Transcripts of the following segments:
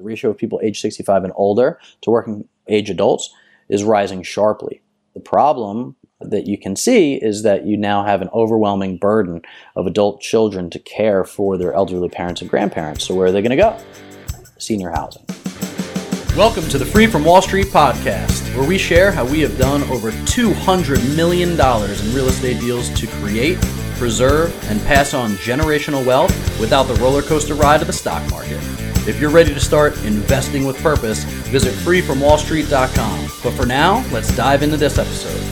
The ratio of people age 65 and older to working age adults is rising sharply. The problem that you can see is that you now have an overwhelming burden of adult children to care for their elderly parents and grandparents. So where are they going to go? Senior housing. Welcome to the Free from Wall Street podcast, where we share how we have done over $200 million in real estate deals to create, preserve, and pass on generational wealth without the roller coaster ride of the stock market. If you're ready to start investing with purpose, visit freefromwallstreet.com. But for now, let's dive into this episode.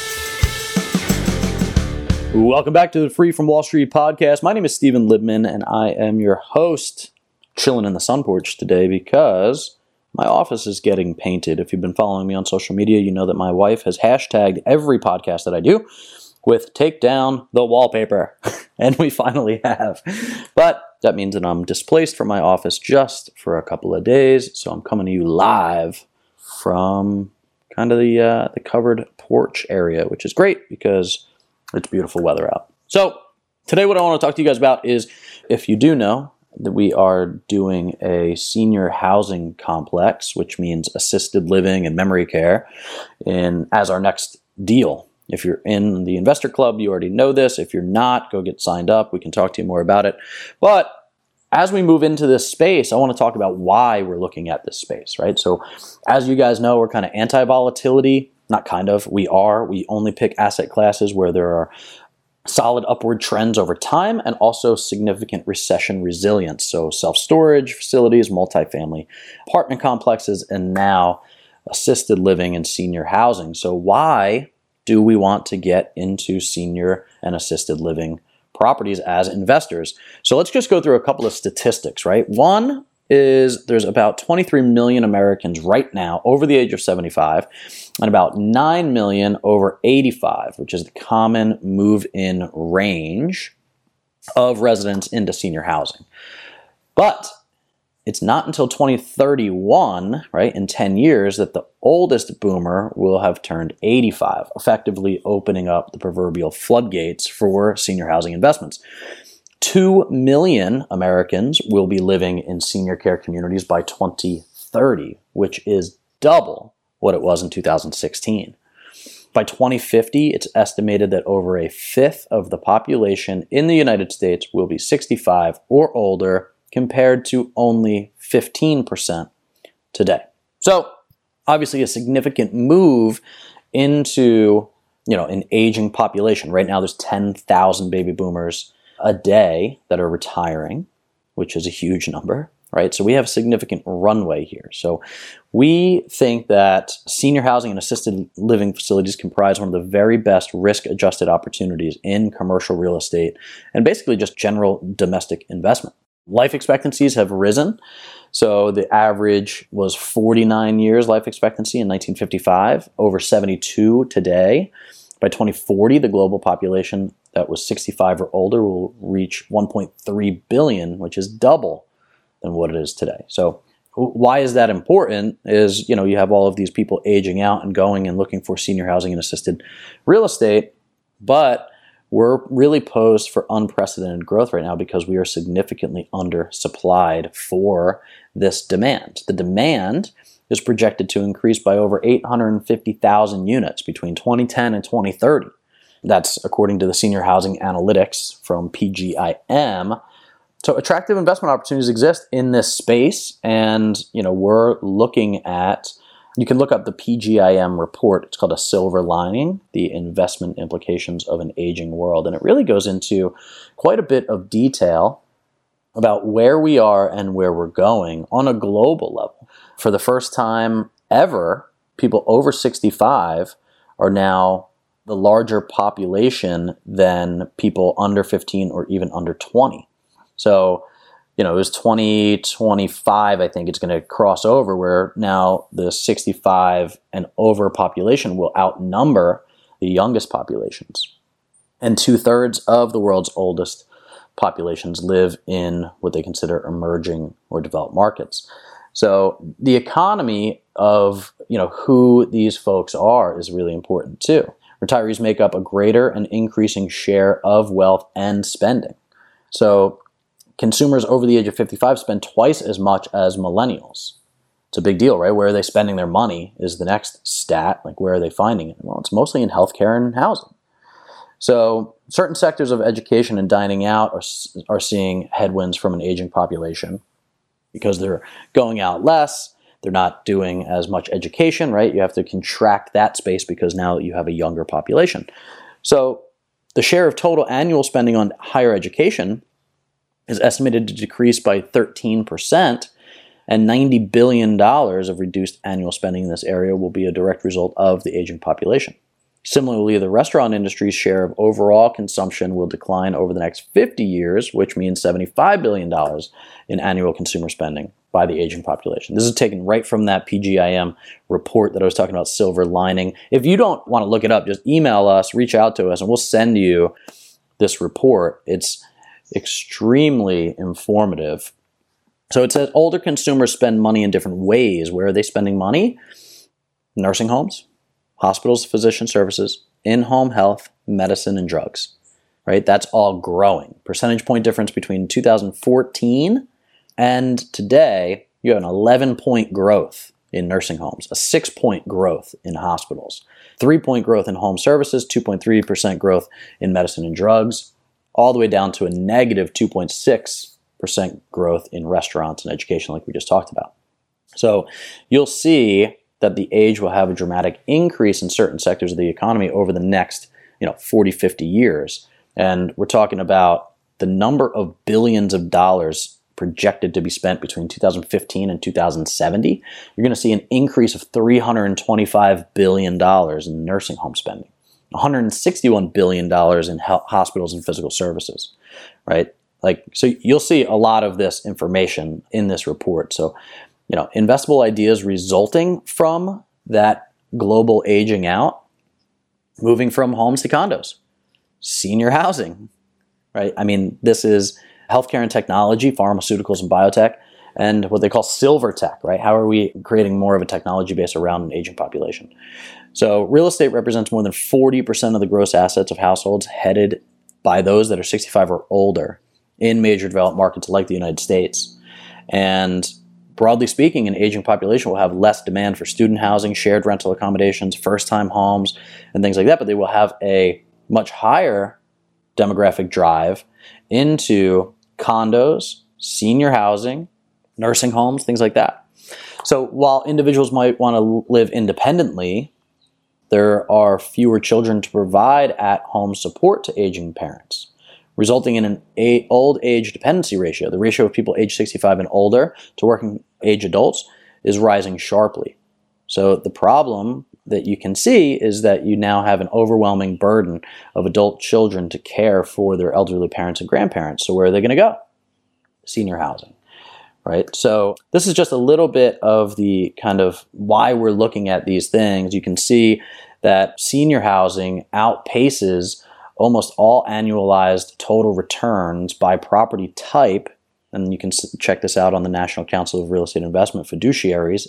Welcome back to the Free from Wall Street podcast. My name is Stephen Libman, and I am your host, chilling in the sun porch today because my office is getting painted. If you've been following me on social media, you know that my wife has hashtagged every podcast that I do with take down the wallpaper. And we finally have. But that means that I'm displaced from my office just for a couple of days. So I'm coming to you live from kind of the covered porch area, which is great because it's beautiful weather out. So today what I want to talk to you guys about is, if you do know, that we are doing a senior housing complex, which means assisted living and memory care, as our next deal. If you're in the investor club, you already know this. If you're not, go get signed up. We can talk to you more about it. But as we move into this space, I want to talk about why we're looking at this space, right? So as you guys know, we're kind of anti-volatility. Not kind of, we are. We only pick asset classes where there are solid upward trends over time and also significant recession resilience. So self-storage facilities, multifamily apartment complexes, and now assisted living and senior housing. So why do we want to get into senior and assisted living properties as investors? So let's just go through a couple of statistics, right? One is there's about 23 million Americans right now over the age of 75 and about 9 million over 85, which is the common move-in range of residents into senior housing. But it's not until 2031, right, in 10 years, that the oldest boomer will have turned 85, effectively opening up the proverbial floodgates for senior housing investments. 2 million Americans will be living in senior care communities by 2030, which is double what it was in 2016. By 2050, it's estimated that over a fifth of the population in the United States will be 65 or older, compared to only 15% today. So obviously a significant move into, an aging population. Right now there's 10,000 baby boomers a day that are retiring, which is a huge number, right? So we have a significant runway here. So we think that senior housing and assisted living facilities comprise one of the very best risk-adjusted opportunities in commercial real estate and basically just general domestic investment. Life expectancies have risen. So the average was 49 years life expectancy in 1955, over 72 today. By 2040, the global population that was 65 or older will reach 1.3 billion, which is double than what it is today. So why is that important? Is, you have all of these people aging out and going and looking for senior housing and assisted real estate, but we're really posed for unprecedented growth right now because we are significantly undersupplied for this demand. The demand is projected to increase by over 850,000 units between 2010 and 2030. That's according to the Senior Housing Analytics from PGIM. So attractive investment opportunities exist in this space, and we're looking at, you can look up the PGIM report. It's called A Silver Lining, the investment implications of an aging world. And it really goes into quite a bit of detail about where we are and where we're going on a global level. For the first time ever, people over 65 are now the larger population than people under 15 or even under 20. So it was 2025, I think it's going to cross over, where now the 65 and over population will outnumber the youngest populations. And 2/3 of the world's oldest populations live in what they consider emerging or developed markets. So the economy of, who these folks are is really important too. Retirees make up a greater and increasing share of wealth and spending. So consumers over the age of 55 spend twice as much as millennials. It's a big deal, right? Where are they spending their money is the next stat. Like, where are they finding it? Well, it's mostly in healthcare and housing. So certain sectors of education and dining out are seeing headwinds from an aging population because they're going out less. They're not doing as much education, right? You have to contract that space because now you have a younger population. So the share of total annual spending on higher education is estimated to decrease by 13%, and $90 billion of reduced annual spending in this area will be a direct result of the aging population. Similarly, the restaurant industry's share of overall consumption will decline over the next 50 years, which means $75 billion in annual consumer spending by the aging population. This is taken right from that PGIM report that I was talking about, silver lining. If you don't want to look it up, just email us, reach out to us, and we'll send you this report. It's extremely informative. So it says older consumers spend money in different ways. Where are they spending money? Nursing homes, hospitals, physician services, in-home health, medicine, and drugs, right? That's all growing. Percentage point difference between 2014 and today, you have an 11-point growth in nursing homes, a 6-point growth in hospitals, 3-point growth in home services, 2.3% growth in medicine and drugs, all the way down to a negative 2.6% growth in restaurants and education, like we just talked about. So you'll see that the age will have a dramatic increase in certain sectors of the economy over the next 40, 50 years. And we're talking about the number of billions of dollars projected to be spent between 2015 and 2070. You're going to see an increase of $325 billion in nursing home spending, $161 billion in hospitals and physical services, right? So you'll see a lot of this information in this report. So, investable ideas resulting from that global aging out, moving from homes to condos, senior housing, right? I mean, this is healthcare and technology, pharmaceuticals and biotech, and what they call silver tech, right? How are we creating more of a technology base around an aging population? So real estate represents more than 40% of the gross assets of households headed by those that are 65 or older in major developed markets like the United States. And broadly speaking, an aging population will have less demand for student housing, shared rental accommodations, first-time homes, and things like that, but they will have a much higher demographic drive into condos, senior housing, nursing homes, things like that. So while individuals might want to live independently, there are fewer children to provide at-home support to aging parents, resulting in an old age dependency ratio. The ratio of people age 65 and older to working age adults is rising sharply. So the problem that you can see is that you now have an overwhelming burden of adult children to care for their elderly parents and grandparents. So where are they going to go? Senior housing, right? So this is just a little bit of the kind of why we're looking at these things. You can see that senior housing outpaces almost all annualized total returns by property type. And you can check this out on the National Council of Real Estate Investment Fiduciaries,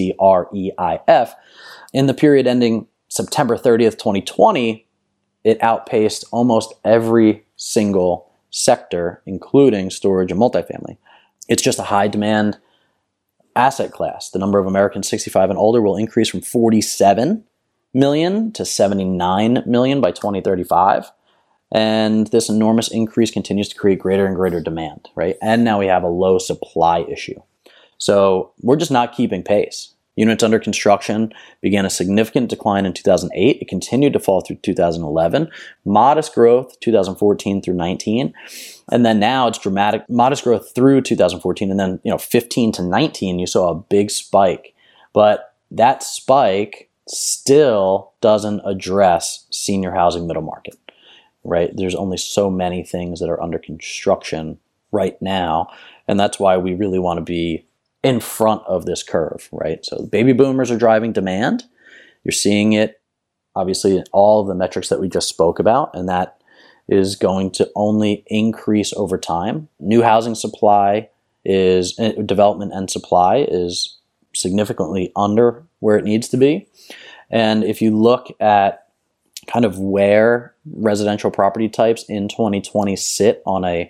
NCREIF. In the period ending September 30th, 2020, it outpaced almost every single sector, including storage and multifamily. It's just a high demand asset class. The number of Americans 65 and older will increase from 47 million to 79 million by 2035. And this enormous increase continues to create greater and greater demand, right? And now we have a low supply issue. So we're just not keeping pace. Units under construction began a significant decline in 2008. It continued to fall through 2011. Modest growth 2014 through 19. And then now it's dramatic, modest growth through 2014. And then, 15 to 19, you saw a big spike. But that spike still doesn't address senior housing middle market, right? There's only so many things that are under construction right now. And that's why we really want to be in front of this curve, right? So baby boomers are driving demand. You're seeing it, obviously, in all of the metrics that we just spoke about, and that is going to only increase over time. New housing supply is, development and supply is significantly under where it needs to be. And if you look at kind of where residential property types in 2020 sit on a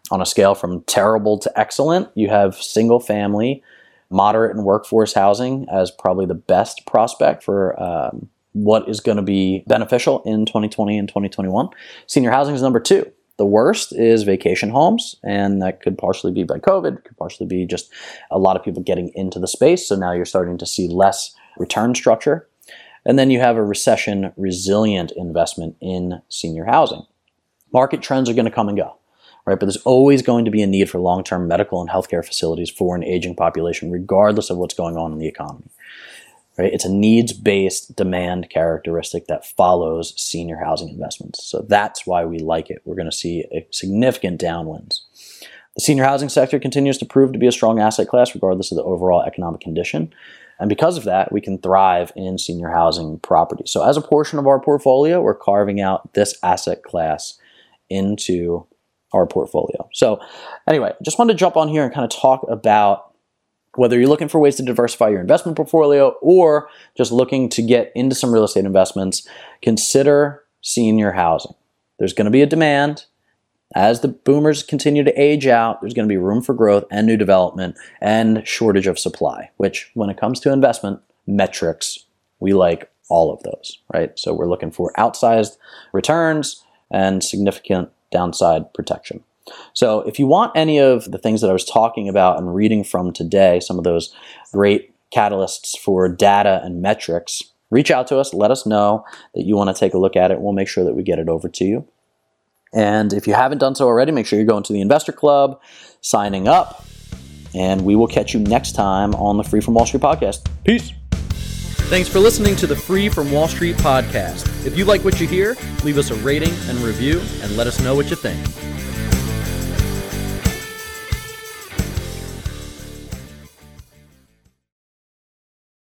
On a scale from terrible to excellent, you have single family, moderate and workforce housing as probably the best prospect for what is going to be beneficial in 2020 and 2021. Senior housing is number 2. The worst is vacation homes, and that could partially be by COVID, could partially be just a lot of people getting into the space, so now you're starting to see less return structure. And then you have a recession-resilient investment in senior housing. Market trends are going to come and go, right? But there's always going to be a need for long-term medical and healthcare facilities for an aging population, regardless of what's going on in the economy. Right? It's a needs-based demand characteristic that follows senior housing investments. So that's why we like it. We're going to see a significant downwinds. The senior housing sector continues to prove to be a strong asset class regardless of the overall economic condition. And because of that, we can thrive in senior housing properties. So as a portion of our portfolio, we're carving out this asset class into our portfolio. So anyway, just wanted to jump on here and kind of talk about whether you're looking for ways to diversify your investment portfolio or just looking to get into some real estate investments, consider senior housing. There's going to be a demand. As the boomers continue to age out, there's going to be room for growth and new development and shortage of supply, which when it comes to investment metrics, we like all of those, right? So we're looking for outsized returns and significant downside protection. So if you want any of the things that I was talking about and reading from today, some of those great catalysts for data and metrics, reach out to us. Let us know that you want to take a look at it. We'll make sure that we get it over to you. And if you haven't done so already, make sure you're going to the Investor Club, signing up, and we will catch you next time on the Free from Wall Street podcast. Peace. Thanks for listening to the Free from Wall Street podcast. If you like what you hear, leave us a rating and review and let us know what you think.